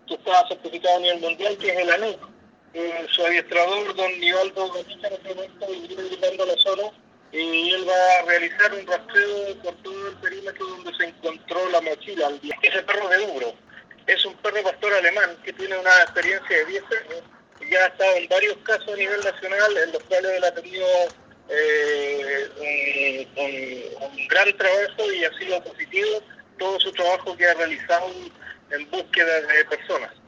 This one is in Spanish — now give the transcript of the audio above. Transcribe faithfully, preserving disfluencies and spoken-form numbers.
que está certificado a nivel mundial, que es el ANUC. Eh, su adiestrador, don Nivaldo Gatica, en este momento viene visitando la zona y él va a realizar un rastreo por todo el perímetro donde se encontró la mochila al día. Ese perro de Ubro es un perro pastor alemán que tiene una experiencia de diez años, ya ha estado en varios casos a nivel nacional, en los cuales él ha tenido eh, un, un, un gran trabajo y ha sido positivo todo su trabajo que ha realizado en búsqueda de personas.